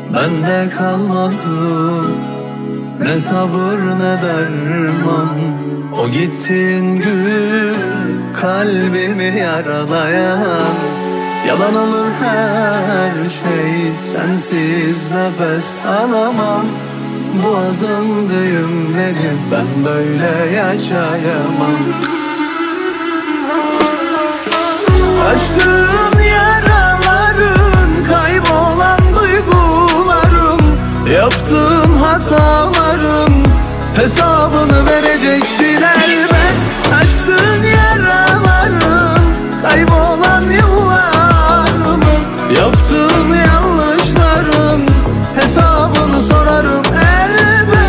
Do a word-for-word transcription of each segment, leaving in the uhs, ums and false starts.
Bende kalmadı ne sabır ne derman. O gittiğin gün kalbimi yaralayan. Yalan olur her şey, sensiz nefes alamam. Boğazım düğümleri, ben böyle yaşayamam. Açtığın yaraların, kaybolan duygularım, yaptığım hataların hesabını vereceksin elbet. Açtığın yaraların, kaybolan yıllarımı, yaptığım yanlışların hesabını sorarım elbet.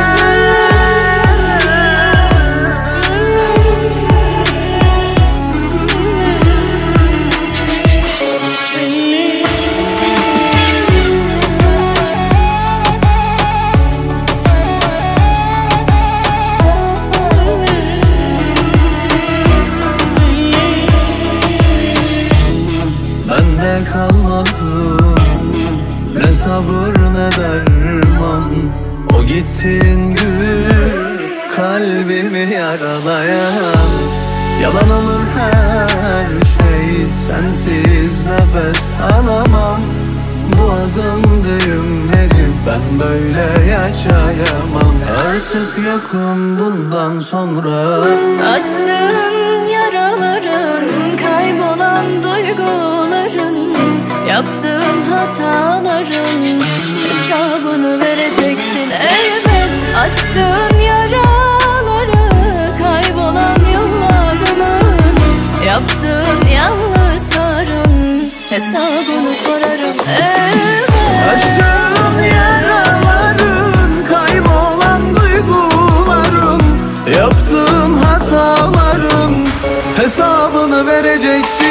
Bende kalmadı ne sabır ne derman. O gittiğin gün kalbimi yaralayan. Yalan olur her şey, sensiz nefes alamam. Boğazım düğümleri, ben böyle yaşayamam. Artık yokum bundan sonra. Açsın yaraların, kaybolan duyguların, yaptığın hataların hesabını vereceksin elbet. Açtığın yaraları, kaybolan yıllarımın, yaptığın yanlışların hesabını sorarım elbet. Açtığın yaraların, kaybolan duygularım, yaptığım hataların hesabını vereceksin.